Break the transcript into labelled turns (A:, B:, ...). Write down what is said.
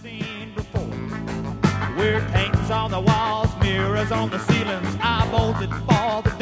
A: seen before. Weird paintings on the walls, mirrors on the ceilings. I bolted for the